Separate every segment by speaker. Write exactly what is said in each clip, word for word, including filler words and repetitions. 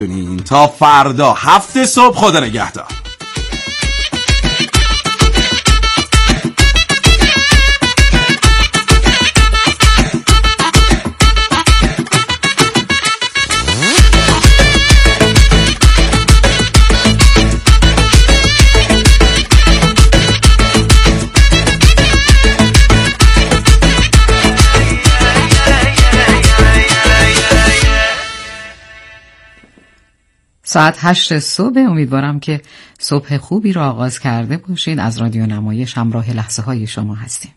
Speaker 1: تا فردا هفت صبح. خدا نگهدار.
Speaker 2: ساعت هشت صبح. امیدوارم که صبح خوبی را آغاز کرده باشید. از رادیو نمایش همراه لحظه های شما هستیم.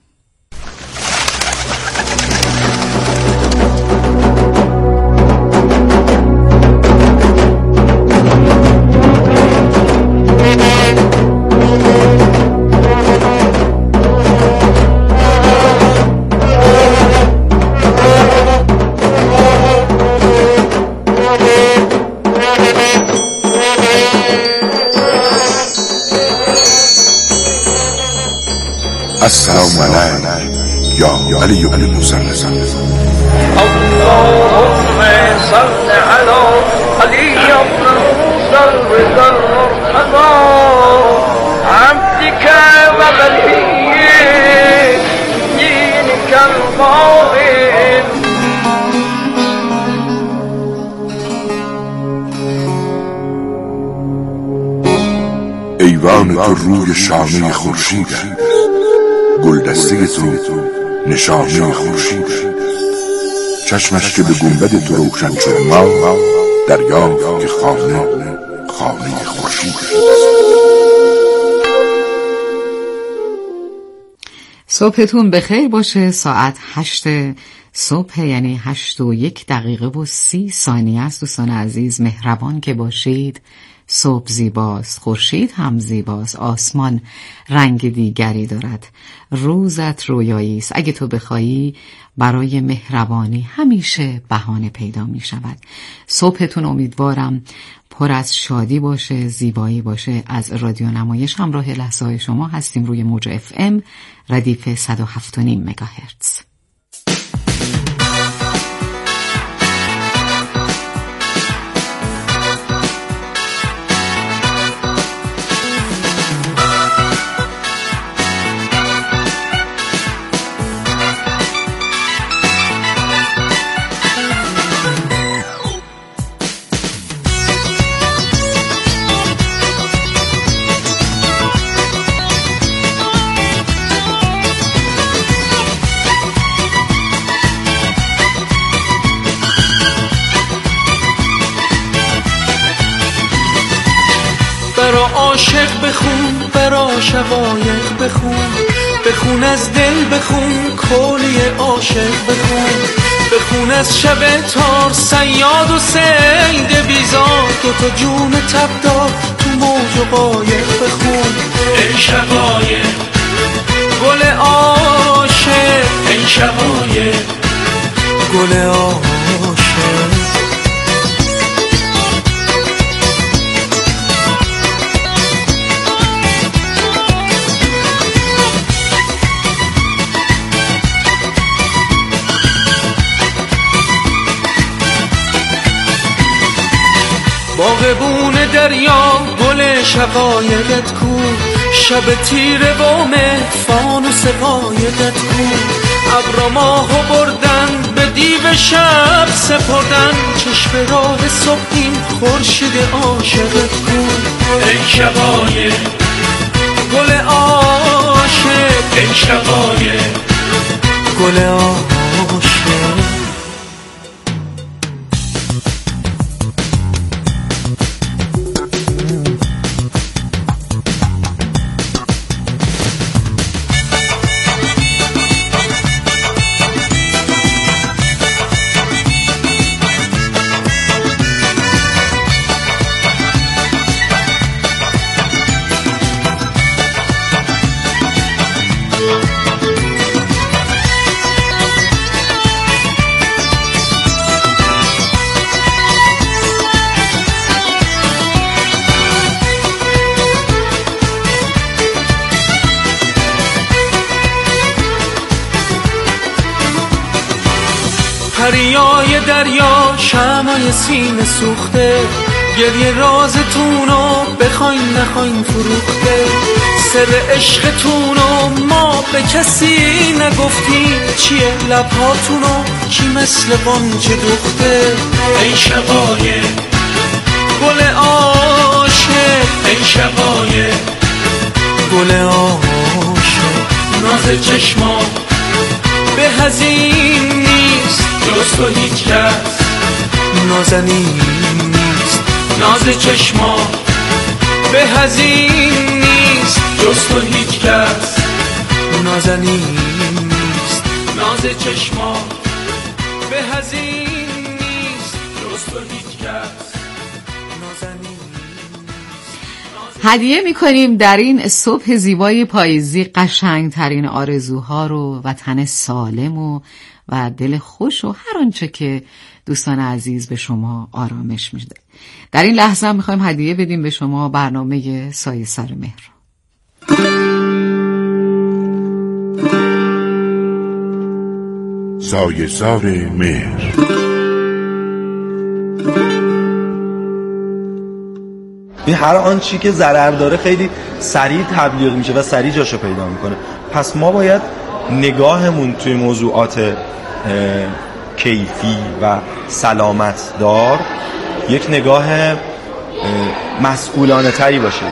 Speaker 3: السلام علیکم یا علی بن موسی.
Speaker 4: اللهم صل علی علی بن موسی الرضا المرتضى عبدك وولي دينك القائم.
Speaker 3: ایوان تو روی شانه خورشید، گلدسته تو نشانه خورشید، چشمش که به گنبد تو روشن شد ما دریافت که خانه خانه خورشید.
Speaker 2: صبحتون بخیر باشه. ساعت هشت صبح، یعنی هشت و یک دقیقه و سی ثانیه است. دوستان عزیز، مهربان که باشید. صبح زیباست، خورشید هم زیباست، آسمان رنگ دیگری دارد، روزت رویایی است. اگه تو بخوایی برای مهربانی همیشه بهانه پیدا می شود. صبحتون امیدوارم پر از شادی باشه، زیبایی باشه. از رادیو نمایش همراه لحظه های شما هستیم روی موج اف ام ردیف صد و هفت و نیم مگاهرتز.
Speaker 4: برا عاشق بخون، برا شقایق بخون، بخون از دل بخون، کلی عاشق بخون، بخون از شب تار صیاد و صید بیزار، دوتا جون تبدار تو موج و قایق بخون. ای شقایق گل عاشق، ای شقایق گل عاشق. باغبون دریا گل شقایقت کو، شب تیره و فانوس قایقت کو، ابر ماهو بردن به دیو شب سپردن، چشم راه صبح این خورشید عاشقت کو. ای شقایق گل عاشق، ای شقایق گل عاشق. پریای دریا شمعای سینه سوخته، گریه رازتونو بخواین نخواین فروخته، سر عشقتونو ما به کسی نگفتیم، چیه لبهاتونو کی مثل بانجه دوخته. ای شقایق گل عاشق، ای شقایق گل عاشق، ناز چشما به هزین نیست، جز تو هیچ کس نازنین نیست. ناز چشما به هزین نیست، جز تو هیچ کس نازنین نیست. ناز چشما به هزین نیست، جز تو هیچ کس نازنین.
Speaker 2: هدیه میکنیم در این صبح زیبای پاییزی قشنگترین آرزوها رو، وطن سالم و و دل خوش و هر آنچه که دوستان عزیز به شما آرامش میده. در این لحظه هم میخوایم هدیه بدیم به شما برنامه سایه سر مهر.
Speaker 3: سایه سر مهر.
Speaker 5: این هر آن چی که ضرر داره خیلی سریع تبلیغ میشه و سریع جاشو پیدا میکنه. پس ما باید نگاهمون توی موضوعات کیفی و سلامت دار یک نگاه مسئولانه تری باشه.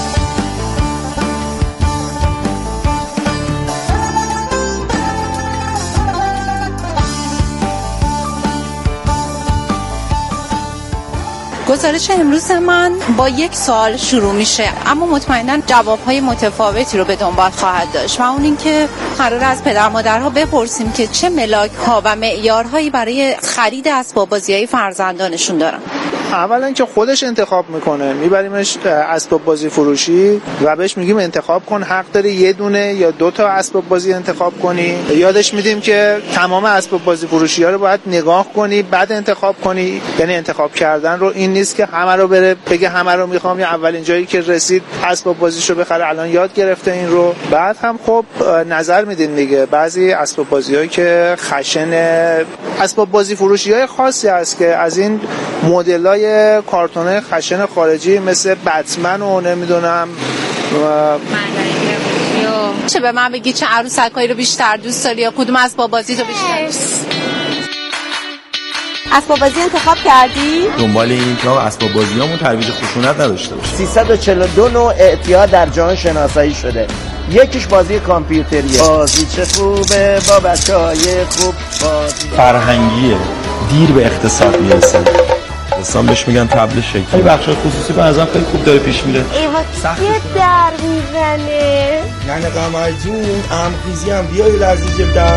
Speaker 6: گزارش امروز من با یک سوال شروع میشه، اما مطمئنا جوابهای متفاوتی رو به دنبال خواهد داشت و اون این که قرار از پدر مادرها بپرسیم که چه ملاک‌ها و معیارهایی برای خرید اسباب بازی‌های فرزندانشون دارن.
Speaker 7: اولا که خودش انتخاب میکنه، میبریمش اسباب بازی فروشی و بهش میگیم انتخاب کن، حق داری یه دونه یا دو تا اسباب بازی انتخاب کنی. یادش میدیم که تمام اسباب بازی فروشی ها رو باید نگاه کنی بعد انتخاب کنی. یعنی انتخاب کردن رو این نیست که همه رو بره بگه همه رو میخوام، یا اولین جایی که رسید اسباب بازیشو بخره، الان یاد گرفته این رو. بعد هم خب نظر میدین دیگه، بعضی اسباب بازیایی که خشن، اسباب بازی فروشی های خاصی هست که از این مدل‌های کارتون‌های خشن خارجی مثل بتمن و نمیدونم و...
Speaker 6: چه به من بگی چه عروسکایی رو بیشتر دوست داری یا کدوم اسباب بازی تو بیشتر دوست داری؟
Speaker 8: اسباب بازی انتخاب کردی؟
Speaker 5: دنبال این که اسباب بازیامون ترویج خشونت نداشته باشه.
Speaker 9: سیصد و چهل و دو نوع اعتیاد در جهان شناسایی شده، یکیش بازی کامپیوتریه. بازی چه خوبه با بچهای خوب، بازی
Speaker 5: فرهنگیه، دیر به اقتصاد میرسه. دوستان بهش میگن تبل شکلی. این بخشای خصوصی به نظرم خیلی خوب داره پیش میره.
Speaker 8: سخت در میزنه.
Speaker 9: یعنی قمر جون امخیزی هم بیایی لرزی جبدن.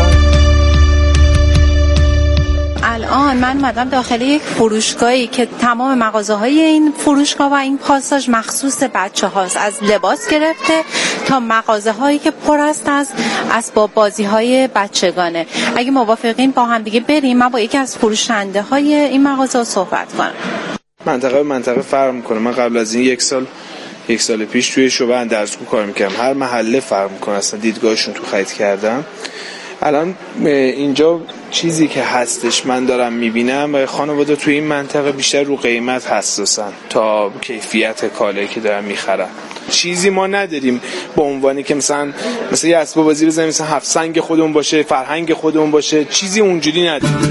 Speaker 6: الان من اومدم داخل یک فروشگاهی که تمام مغازه‌های این فروشگاه و این پاساژ مخصوص بچه‌هاست، از لباس گرفته تا مغازه‌هایی که پر است از اسباب بازی‌های بچگانه. اگه موافقین با هم دیگه بریم، من با یکی از فروشنده‌های این مغازه صحبت کنم.
Speaker 7: منطقه به منطقه فرق می‌کنه. من قبل از این یک سال یک سال پیش توی شعبه اندرزگو کار می‌کردم. هر محله فرق می‌کنه اصلا دیدگاهشون تو خرید کردن. الان اینجا چیزی که هستش من دارم میبینم خانواده توی این منطقه بیشتر رو قیمت حساسن تا کیفیت کالایی که دارن میخرن. چیزی ما نداریم به عنوانی که مثلا مثلا یه اسباب بازی بزنیم مثلا هفت سنگ خودمون باشه، فرهنگ خودمون باشه، چیزی اونجوری نداریم.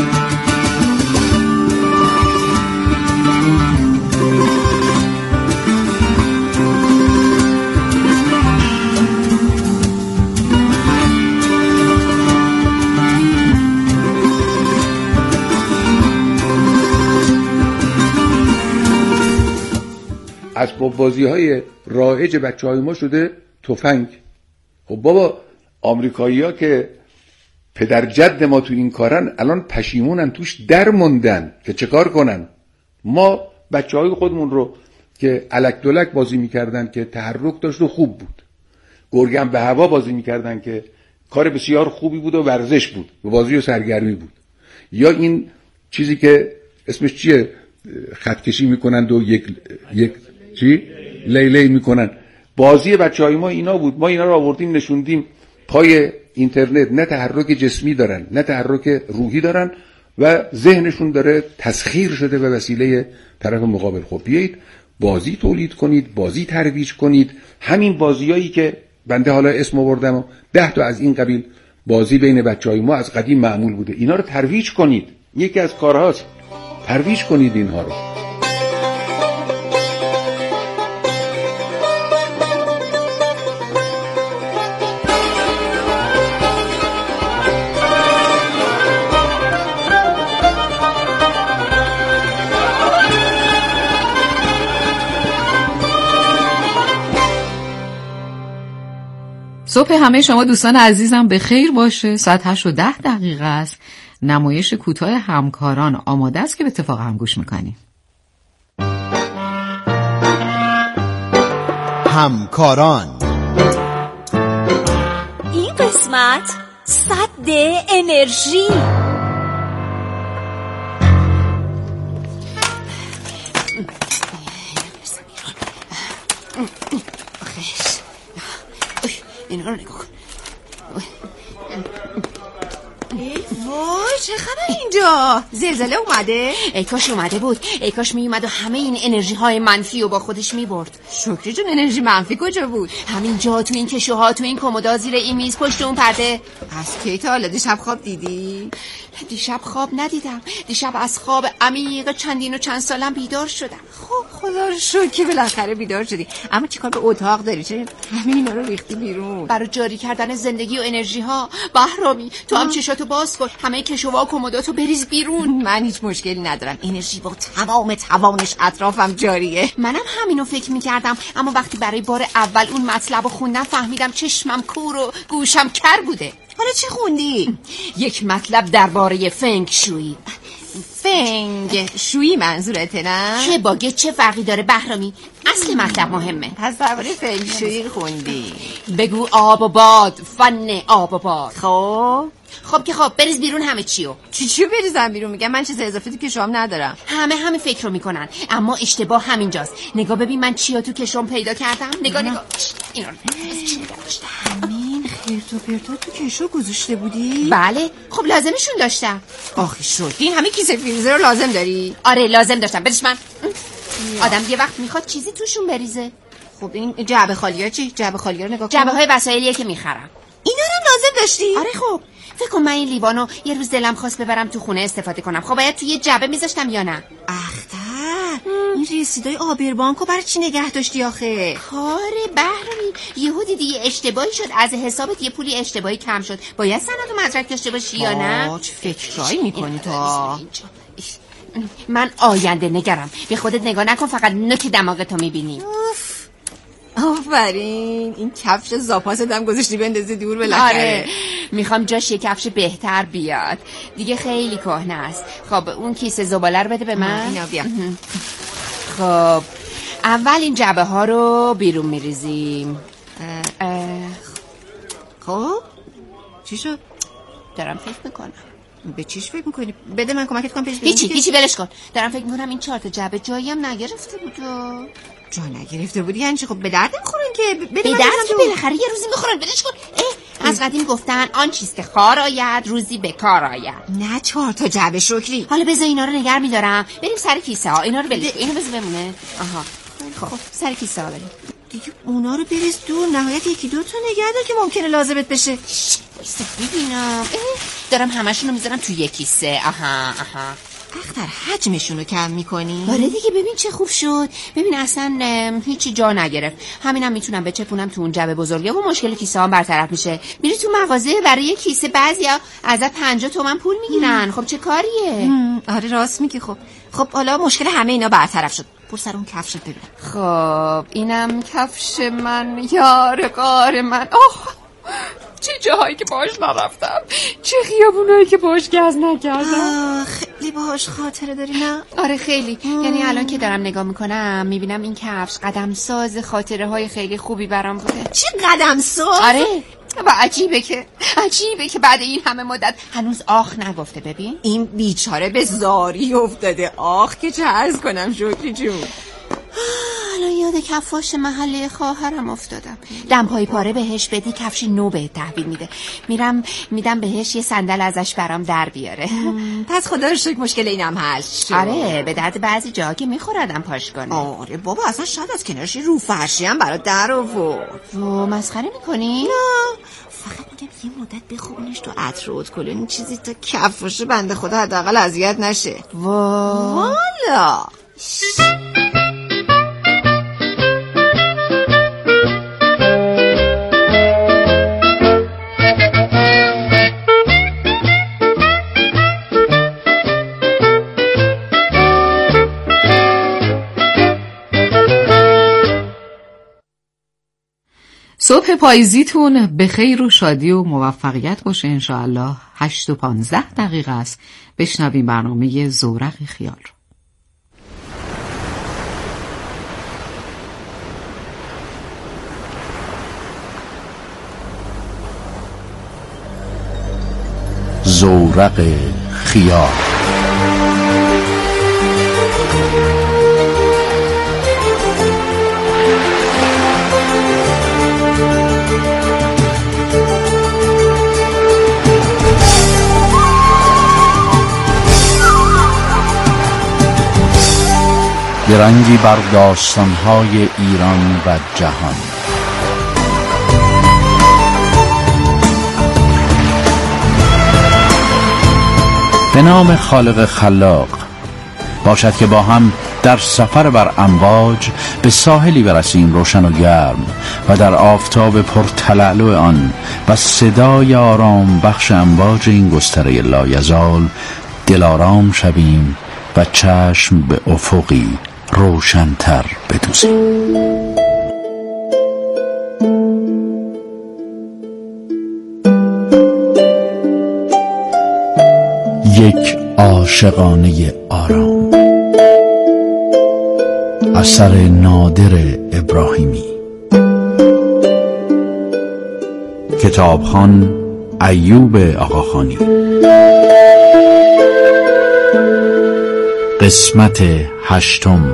Speaker 10: اسباب بازی های رایج بچه های ما شده تفنگ. خب بابا آمریکایی ها که پدر جد ما تو این کارن الان پشیمونن، توش در موندن که چه کار کنن. ما بچه های خودمون رو که الک دلک بازی میکردن که تحرک داشت و خوب بود، گرگم به هوا بازی میکردن که کار بسیار خوبی بود و ورزش بود و بازی و سرگرمی بود، یا این چیزی که اسمش چیه خط کشی میکنند و یک یک چی لیلی میکنن. بازی بچهای ما اینا بود. ما اینا رو آوردیم نشوندیم پای اینترنت، نه تحرک جسمی دارن نه تحرک روحی دارن و ذهنشون داره تسخیر شده به وسیله طرف مقابل. خب بیایید بازی تولید کنید، بازی ترویج کنید. همین بازیایی که بنده حالا اسم آوردم و ده تا از این قبیل بازی بین بچهای ما از قدیم معمول بوده، اینا رو ترویج کنید. یکی از کارهاست، ترویج کنید اینها رو.
Speaker 2: صبح همه شما دوستان عزیزم به خیر باشه. ساعت هشت و ده دقیقه است. نمایش کوتاه همکاران آماده است که به اتفاق هم گوش میکنیم.
Speaker 11: همکاران،
Speaker 8: این قسمت سد انرژی.
Speaker 12: اینا رو نگاه کن. وای چه خبر اینجا؟ زلزله اومده؟
Speaker 13: ای کاش اومده بود، ای کاش می اومد و همه این انرژی های منفی رو با خودش می برد.
Speaker 12: شکری جون انرژی منفی کجا بود؟
Speaker 13: همینجا تو این کشوها، تو این کمودا، زیر این میز، پشت اون پرده.
Speaker 12: از کی تا حالا دیشب خواب دیدی؟
Speaker 13: دیشب خواب ندیدم. دیشب از خواب عمیق چندین و چند سالم بیدار شدم.
Speaker 12: خب خدا رو شکر که بالاخره بیدار شدی. اما چیکار به اتاق داری؟ چه همه اینا رو ریختی بیرون؟
Speaker 13: برای جاری کردن زندگی و انرژی ها. بهرامی تو هم چشاتو باز کن، همه کشوها و کموداتو بریز بیرون.
Speaker 12: من هیچ مشکلی ندارم، انرژی با تمام توانش اطرافم جاریه.
Speaker 13: منم همینو فکر میکردم، اما وقتی برای بار اول اون مطلب رو خوندم فهمیدم چشمم کور و گوشم کر بوده.
Speaker 12: حالا چی خوندی؟
Speaker 13: یک مطلب درباره فنگ شویی.
Speaker 12: فنگ شویی منظورته نه؟
Speaker 13: چه باگه چه فرقی داره بهرامی؟ اصل مطلب مهمه.
Speaker 12: پس درباره فنگ شویی خوندی؟
Speaker 13: بگو آب و باد، فن آب و باد.
Speaker 12: خب
Speaker 13: خب که خب بریز بیرون همه چیو.
Speaker 12: چی چیو بریزم بیرون؟ میگم من چیز اضافی تو کشوام ندارم.
Speaker 13: همه همه فکر رو میکنن، اما اشتباه همینجاست. نگاه ببین من چیا تو کشوام پیدا کردم. نگاه نگاه اینا رو چی نگاه داشتم.
Speaker 12: همین خیرت و پرتا تو کشو گذاشته بودی؟
Speaker 13: بله خب لازمشون داشتم.
Speaker 12: آخه شد این همه کیسه فریزر رو لازم داری؟
Speaker 13: آره لازم داشتم. بدش من. آدم یه وقت میخواد چیزی توشون بریزه.
Speaker 12: خب این جعبه خالی‌ها چی؟ جعبه خالی‌ها رو نگاه کن.
Speaker 13: جعبه های وسایلیه که میخرم.
Speaker 12: اینا رو لازم داشتی؟
Speaker 13: آره خب فکر کن من این لیوانو یه روز دلم خواست ببرم تو خونه استفاده کنم. خب باید توی یه جعبه میذاشتم یا نه؟
Speaker 12: اختر این رسیدای آبربانکو برای چی نگه داشتی آخه؟
Speaker 13: کاره بهرامی یهو دیدی یه اشتباهی شد، از حسابت یه پولی اشتباهی کم شد. باید سند و مدرک داشته باشی یا نه؟
Speaker 12: چه فکرایی میکنی تو؟
Speaker 13: من آینده نگرم. به خودت نگاه نکن، فقط نوک دماغتو میبینی.
Speaker 12: آفرین این کفش زاپاست هم گذاشتی بندازی دور بالاخره.
Speaker 13: آره میخوام جاش یه کفش بهتر بیاد دیگه، خیلی کهنه است. خب اون کیسه زباله رو بده به من.
Speaker 12: اینا بیا.
Speaker 13: خب اول این جعبه ها رو بیرون میریزیم.
Speaker 12: خب چی شد؟
Speaker 13: دارم فکر میکنم.
Speaker 12: به چیش فکر میکنی؟ بده من کمکت کنم پیش بریم.
Speaker 13: هیچی هیچی ولش کن. دارم فکر میکنم این چهار تا جعبه جایی هم نگرفته بود.
Speaker 12: جا نگرفته بودی یعنی چی؟ خب به درد میخورن که
Speaker 13: به درد که بالاخره یه روزی میخورن. ولش کن. از قدیم گفتن آن چیز که خار آید روزی به کار آید.
Speaker 12: نه چهار تا جعبه شکری.
Speaker 13: حالا بذار اینا رو نگه میدارم. بریم سر کیسه ها. اینا رو ولش کن. اینو بذار بمونه. آها خب سر کیسه ها بریم
Speaker 12: دیگه. اونا رو بریز دور، نهایت یکی دو تا نگه دار که ممکنه لازمت بشه.
Speaker 13: ببینم دارم همشون رو میذارم تو یک کیسه. آها آها
Speaker 12: اختر حجمشون رو کم میکنی؟
Speaker 13: آره دیگه ببین چه خوب شد. ببین اصلا هیچی جا نگرفت. همینم میتونم بچپونم تو اون جعبه بزرگه و مشکل کیسه هم برطرف میشه. میری تو مغازه برای یک کیسه بعضیا ازت پنجاه تومن پول میگیرن. خب چه کاریه؟
Speaker 12: آره راست میگی. خب خب حالا مشکل همه اینا برطرف شد. پر سر اون کفشت ببینم.
Speaker 13: خب اینم کفش من یار قار من. آه چه جاهایی که باش نرفتم، چه خیابونایی که باش گز نکردم.
Speaker 12: خیلی باش خاطره داری نه؟
Speaker 13: آره خیلی. یعنی الان که دارم نگاه میکنم میبینم این کفش قدم ساز خاطره های خیلی خوبی برام بوده.
Speaker 12: چی قدم ساز؟
Speaker 13: آره و عجیبه که عجیبه که بعد این همه مدت هنوز آخ نگفته. ببین
Speaker 12: این بیچاره به زاری افتاده. آخ که چه عرض کنم شکری جون.
Speaker 13: الان یاد کفاش محله خواهرم افتادم. دمپایی پاره بهش بدی کفش نو بهت تحویل میده. میرم میدم بهش یه صندل ازش برام در بیاره.
Speaker 12: پس خدا رو شکر مشکل اینم حل شد.
Speaker 13: آره به درد بعضی جاها که میخوردم پاش کنه.
Speaker 12: آره بابا اصلا شاید از کنارش رو فرشی هم برات در آورد.
Speaker 13: و مسخره میکنی؟
Speaker 12: نه فقط میگم یه مدت بخوبونش تو عطر و کلون چیزی تا کفاش بنده خدا حداقل اذیت نشه.
Speaker 13: وا
Speaker 12: والا
Speaker 2: صبح پاییزیتون به خیر و شادی و موفقیت باشه انشاءالله. هشت و پانزده دقیقه است. بشنویم برنامه زورق خیال رو.
Speaker 3: زورق خیال. درنگی بر داستان‌های ایران و جهان. به نام خالق خلاق. باشد که با هم در سفر بر امواج به ساحلی برسیم روشن و گرم و در آفتاب پرتلالو آن و صدای آرام بخش امواج این گستره لایزال دلارام شویم و چشم به افقی روشن‌تر بدوزیم. یک عاشقانه آرام. اثر نادر ابراهیمی. کتابخوان ایوب آقاخانی. قسمت هشتم.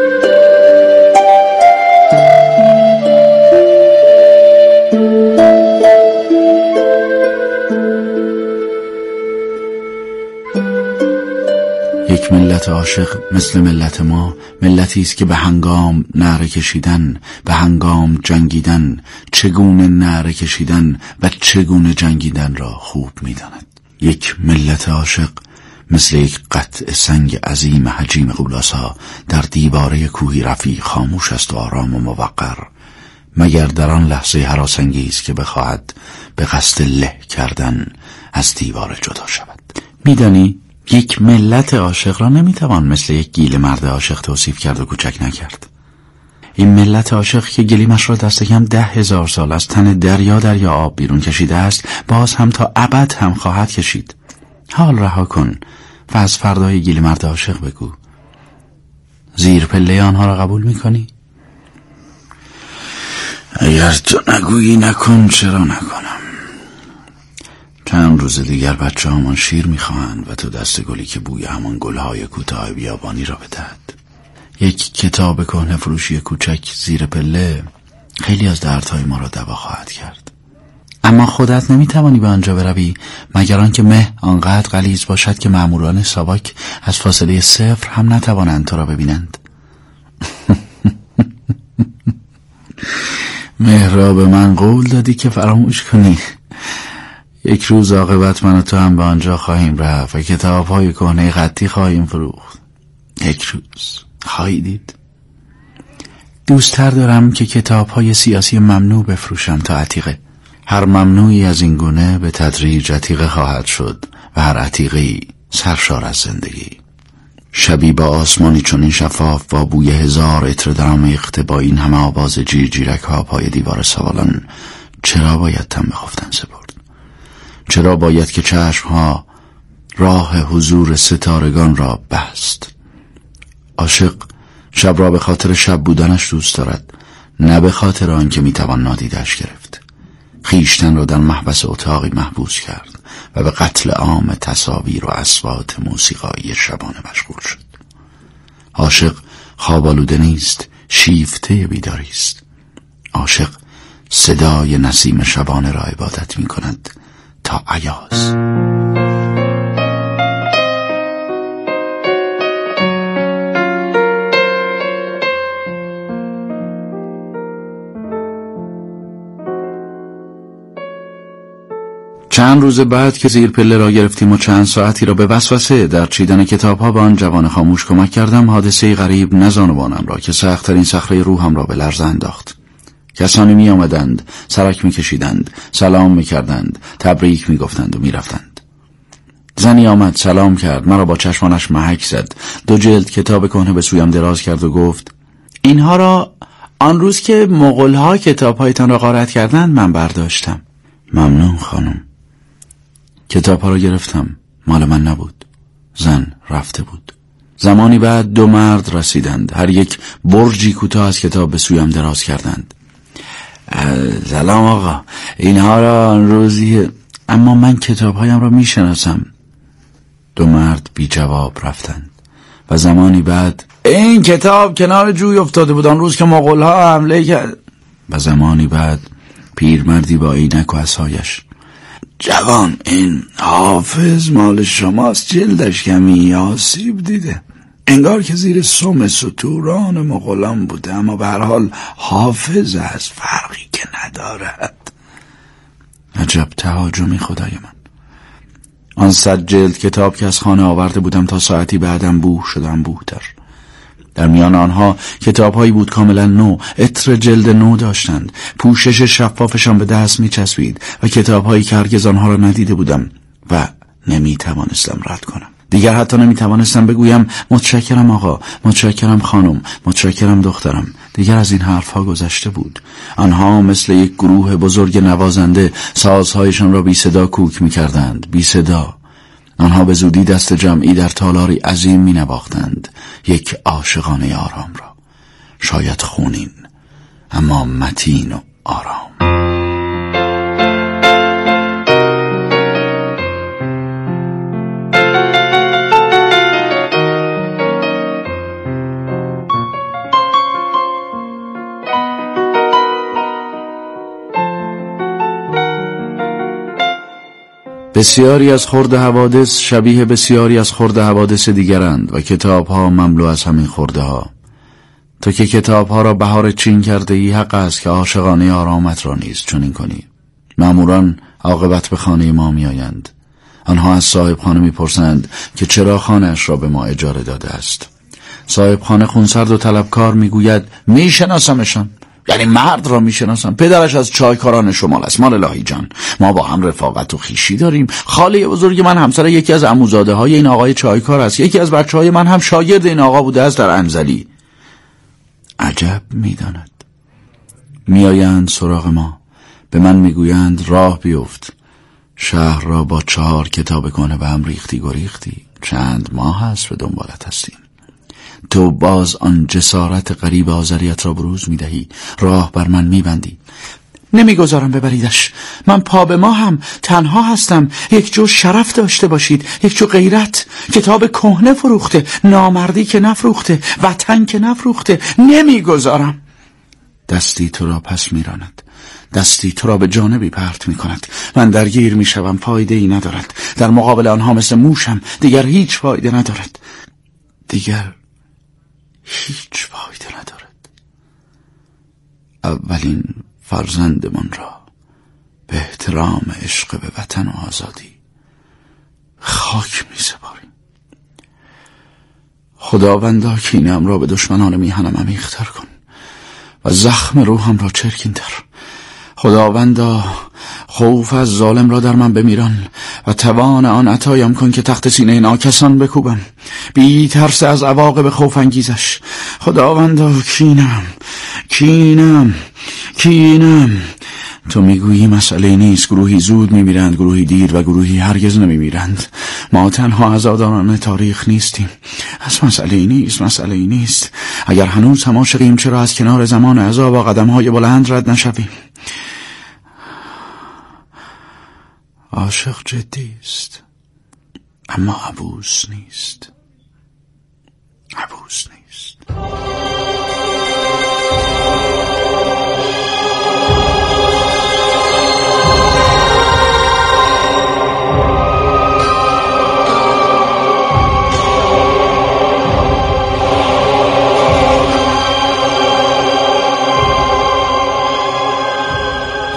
Speaker 3: یک ملت عاشق مثل ملت ما ملتی است که به هنگام نعره کشیدن، به هنگام جنگیدن، چگونه نعره کشیدن و چگونه جنگیدن را خوب می‌داند. یک ملت عاشق مثل یک قطع سنگ عظیم حجیم غولاسا در دیواره کوهی رفیع خاموش است و آرام و موقر، مگر در آن لحظه هراس‌انگیز که بخواهد به قصد له کردن از دیواره جدا شود. میدانی یک ملت عاشق را نمیتوان مثل یک گیل مرد عاشق توصیف کرد و کوچک نکرد. این ملت عاشق که گلیمش را دست کم ده هزار سال از تن دریا دریا آب بیرون کشیده است، باز هم تا ابد هم خواهد کشید. حال رها کن و از فردای گیل مرد عاشق بگو. زیر پله آنها را قبول میکنی؟ اگر تو نگویی نکن چرا نکنم. چند روز دیگر بچه همان شیر میخواهند و تو دست گلی که بوی همان گلهای کوتاه بیابانی را بدهد. یک کتاب کهنه فروشی کوچک زیر پله خیلی از دردهای ما را دوا خواهد کرد. اما خودت نمیتوانی به آنجا بروی مگر آنکه مه آنقدر غلیظ باشد که ماموران ساواک از فاصله صفر هم نتوانند تو را ببینند. مه را به من قول دادی که فراموش کنی. یک روز عاقبت من و تو هم به آنجا خواهیم رفت و کتاب‌های کهنه خطی خواهیم فروخت. یک روز خواهی دید. دوست‌تر دارم که کتاب‌های سیاسی ممنوع بفروشم تا عتیقه. هر ممنوعی از این گونه به تدریج عتیقه خواهد شد و هر عتیقه‌ای سرشار از زندگی. شبی با آسمانی چنین شفاف با بوی هزار عطر درآمیخته با این همه آواز جیر جیرک ها پای دیوار سالن، چرا باید تن به خفتن سپرد؟ چرا باید که چشم ها راه حضور ستارگان را بست؟ عاشق شب را به خاطر شب بودنش دوست دارد، نه به خاطر آن که میتوان نادیدش گرفت. خیشتن را در محبس اتاقی محبوس کرد و به قتل عام تصاویر و اصوات موسیقایی شبانه مشغول شد. عاشق خواب آلوده نیست،
Speaker 11: شیفته بیداری است. عاشق صدای نسیم شبانه را عبادت می کند تا ایاز. چند روز بعد که زیر پله را گرفتیم و چند ساعتی را به وسوسه در چیدن کتاب‌ها به آن جوان خاموش کمک کردم، حادثه غریب نزانوانم را که سخت‌ترین صخره روحم را به لرزه انداخت. کسانی می آمدند، سرک می کشیدند، سلام می کردند، تبریک می گفتند و می رفتند. زنی آمد سلام کرد، مرا با چشمانش محک زد، دو جلد کتاب کهنه به سویم دراز کرد و گفت اینها را آن روز که مغول‌ها کتاب‌هایتان را غارت کردند من برداشتم. ممنون خانم. کتاب‌ها را گرفتم، مال من نبود. زن رفته بود. زمانی بعد دو مرد رسیدند، هر یک برجی کوتاه از کتاب به سویم دراز کردند. سلام آقا، اینها را آن روزی، اما من کتاب‌هایم را می‌شناسم. دو مرد بی جواب رفتند و زمانی بعد این کتاب کنار جوی افتاده بود آن روز که مغول‌ها حمله کرد. و زمانی بعد پیرمردی با عینک و عصایش، جوان این حافظ مال شماست، جلدش کمی آسیب دیده، انگار که زیر سم ستوران مغولان بوده، اما به هر حال حافظ است، فرقی که ندارد. عجب تهاجمی خدای من. آن صد جلد کتاب که از خانه آورده بودم تا ساعتی بعدم بوه شدم بوه در در میان آنها کتاب‌هایی بود کاملا نو، عطر جلد نو داشتند، پوشش شفافشان به دست می‌چسبید و کتاب‌هایی که هرگز آنها را ندیده بودم و نمی‌توانستم رد کنم. دیگر حتی نمی‌توانستم بگویم متشکرم آقا، متشکرم خانم، متشکرم دخترم. دیگر از این حرف‌ها گذشته بود. آنها مثل یک گروه بزرگ نوازنده سازهایشان را بی صدا کوک می‌کردند، بی صدا. آنها به زودی دست جمعی در تالاری عظیم می نواختند، یک عاشقانه آرام را، شاید خونین اما متین و آرام. بسیاری از خرده حوادث شبیه بسیاری از خرده حوادث دیگرند و کتاب‌ها مملو از همین خرده ها. تو که کتاب‌ها را بهار چین کرده ای، حق است که عاشقانه آرامت را نیز چنین کنی. ماموران عاقبت به خانه ما می آیند. آنها از صاحب خانه می پرسند که چرا خانه‌اش را به ما اجاره داده است. صاحب خانه خونسرد و طلبکار می گوید می شناسمشان، یعنی مرد را میشناسم، پدرش از چایکاران شمال است. مال الهی جان، ما با هم رفاقت و خویشی داریم. خاله بزرگ من همسر یکی از عموزاده های این آقای چایکار است. یکی از بچه های من هم شاگرد این آقا بوده است در انزلی. عجب میداند. میآیند سراغ ما، به من میگویند راه بیفت. شهر را با چهار کتاب کهنه به هم ریختی گریختی. چند ماه هست به دنبالت هستیم. تو باز آن جسارت غریب آذریت را بروز میدهی، راه بر من میبندی. نمیگذارم ببریدش. من پا به ما هم تنها هستم. یک جو شرف داشته باشید، یک جو غیرت. کتاب کهنه فروخته، نامردی که نفروخته، وطن که نفروخته. نمیگذارم. دستی تو را پس میراند، دستی تو را به جانبی پرت میکند. من درگیر میشوم، فایده ای ندارد. در مقابل آنها مثل موشم، دیگر هیچ فایده ندارد. دیگر هیچ فایده ندارد. اولین فرزندمان را به احترام عشق به وطن و آزادی خاک می سپاریم. خداوندا کینه‌ام را به دشمنان میهنم عمیق‌تر کن و زخم روحم را چرکین تر. خداوندا خوف از ظالم را در من بمیران و توان آن عطایم کن که تحت سینه ناکسان بکوبم، بی ترس از عواقب خوف انگیزش. خداوندا کینم کینم کینم. تو میگویی مسئله نیست، گروهی زود میمیرند، گروهی دیر و گروهی هرگز نمیمیرند. ما تنها عزاداران تاریخ نیستیم. از مسئله نیست، مسئله نیست. اگر هنوز هم عاشقیم، چرا از کنار زمان عذاب و قدم‌های بلند رد نشویم؟ عاشق جدی است، اما عبوس نیست. عبوس نیست.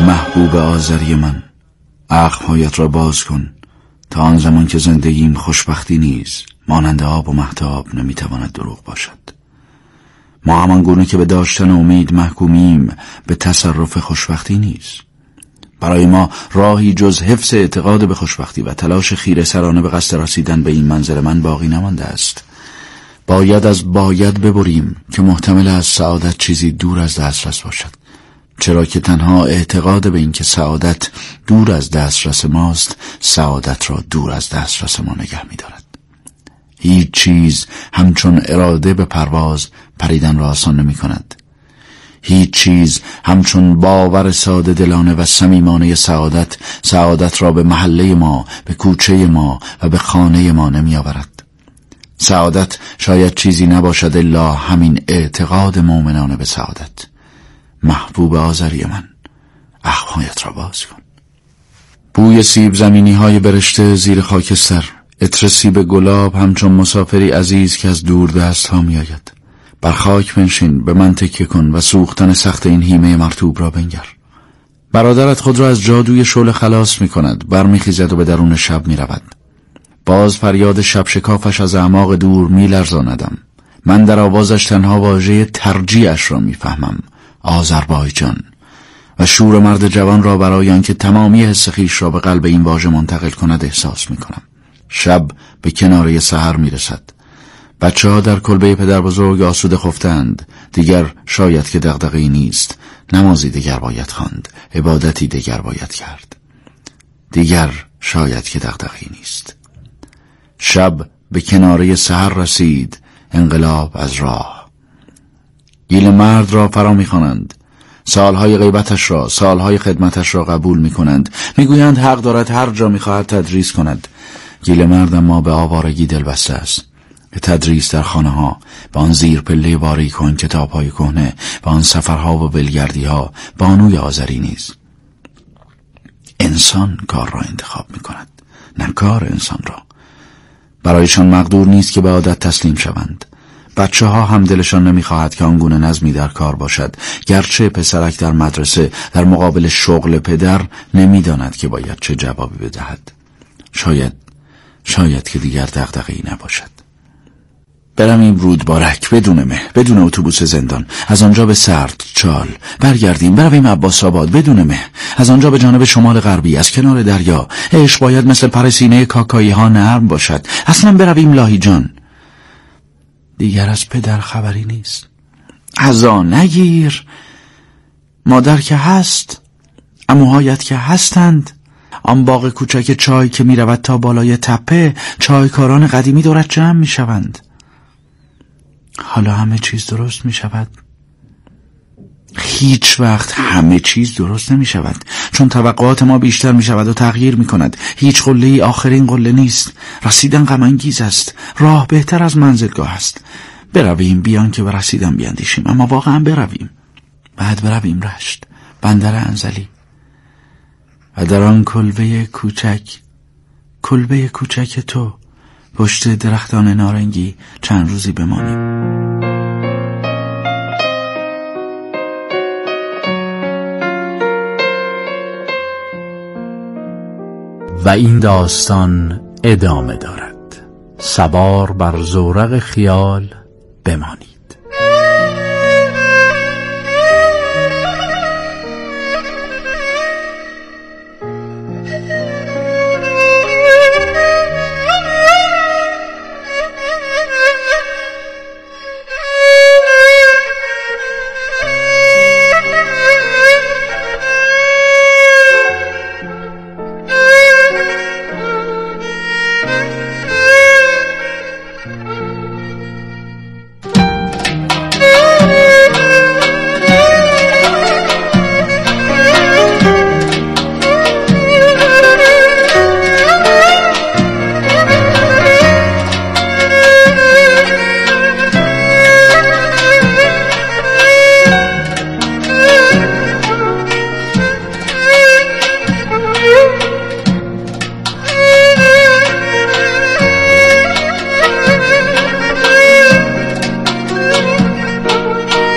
Speaker 11: محبوب آذری من، عقل‌هایت را باز کن تا آن زمان که زندگیم خوشبختی نیز مانند آب و مهتاب نمیتواند دروغ باشد. ما همان گونه که به داشتن امید محکومیم به تصرف خوشبختی نیست. برای ما راهی جز حفظ اعتقاد به خوشبختی و تلاش خیره سرانه به قصد رسیدن به این منزل من باقی نمانده است. باید از باید ببریم که محتمل از سعادت چیزی دور از دسترس باشد، چرا که تنها اعتقاد به این که سعادت دور از دسترس ماست سعادت را دور از دسترس ما نگه می‌دارد. هیچ چیز همچون اراده به پرواز پریدن را آسان نمی کند. هیچ چیز همچون باور ساده دلانه و صمیمانه سعادت سعادت را به محله ما، به کوچه ما و به خانه ما نمی آورد. سعادت شاید چیزی نباشد الا همین اعتقاد مومنانه به سعادت. محبوب آذری من، اخمایت را باز کن. بوی سیب زمینی های برشته زیر خاکستر، عطر سیب گلاب همچون مسافری عزیز که از دور دست ها می آید. بر خاک بنشین، به من تکیه کن و سوختن سخت این هیمه مرطوب را بنگر. برادرت خود را از جادوی شعله خلاص می کند، برمی خیزد و به درون شب می رود. باز فریاد شب شکافش از اعماق دور می لرزاندم. من در آوازش تنها واژه ترجیعش را می فهمم، آذربایجان، و شور مرد جوان را برای آنکه تمامی حس خویش را به قلب این واژه منتقل کند احساس می کنم. شب به کناره سحر می رسد. بچه ها در کلبه پدر بزرگ آسوده خفتند. دیگر شاید که دغدغه‌ای نیست، نمازی دیگر باید خواند، عبادتی دیگر باید کرد. دیگر شاید که دغدغه‌ای نیست. شب به کناره سحر رسید، انقلاب از راه. گیل مرد را فرا می‌خوانند، سالهای غیبتش را، سالهای خدمتش را قبول می‌کنند. می‌گویند حق دارد هر جا می‌خواهد تدریس کند. گیل مرد ما به آوارگی دل بسته است. به تدریس در خانه ها، به آن زیر پله باریک کن کتاب های کهنه، به آن سفرها و بلگردی ها، بانوی آذری نیز. انسان کار را انتخاب می کند، نه کار انسان را. برایشان مقدور نیست که به عادت تسلیم شوند. بچه ها هم دلشان نمی خواهد که آنگونه نظمی در کار باشد، گرچه پسرک در مدرسه در مقابل شغل پدر نمی داند که باید چه جوابی بدهد. شاید شاید که دیگر دغدغه‌ای نباشد. برویم رودبارک بدون مه، بدون اتوبوس زندان، از آنجا به سرد چال، برگردیم برویم عباس آباد بدون مه، از آنجا به جانب شمال غربی، از کنار دریا. عشق باید مثل پر سینه کاکایی ها نرم باشد. اصلا برویم لاهیجان. دیگر از پدر خبری نیست. عزا نگیر. مادر که هست، عموهایت که هستند. آن باغ کوچک چای که می رود تا بالای تپه، چایکاران قدیمی دورت جمع می شوند. حالا همه چیز درست می شود؟ هیچ وقت همه چیز درست نمی شود، چون توقعات ما بیشتر می شود و تغییر می کند. هیچ قله‌ای آخرین قله نیست. رسیدن غم انگیز است، راه بهتر از منزلگاه است. برویم بیان که به رسیدن بیاندیشیم، اما واقعا برویم. بعد برویم رشت، بندر انزلی، و در آن کلبه کوچک، کلبه کوچک تو، پشت درختان نارنگی چند روزی بمانیم.
Speaker 14: و این داستان ادامه دارد. سوار بر زورق خیال بمانید.